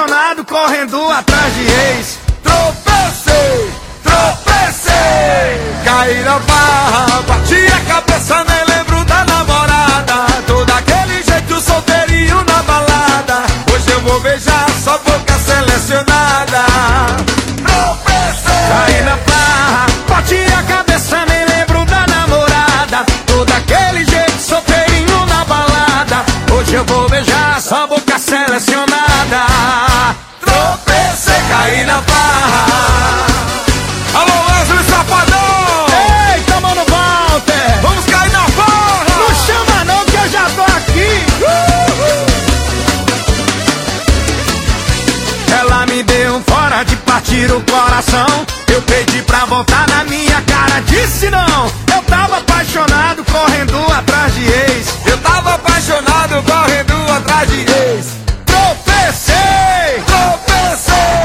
apaixonado correndo atrás de ex. Tropecei, tropecei, caí na barra, bati a cabeça, nem lembro da namorada. Todo aquele jeito solteirinho na balada, hoje eu vou beijar sua boca selecionada. Tropecei, Caí na barra, bati a cabeça, nem lembro da namorada. Todo aquele jeito solteirinho na balada, hoje eu vou beijar sua boca selecionada. tropecei, caí na barra. Alô, Wesley Safadão! Eita, mano Walter, Vamos cair na barra! não chama não que eu já tô aqui. Ela me deu um fora de partir o coração. Eu pedi pra voltar na minha cara, disse não. Eu tava apaixonado correndo atrás de ex. Eu tava apaixonado correndo atrás de ex. Tropecei, Tropecei,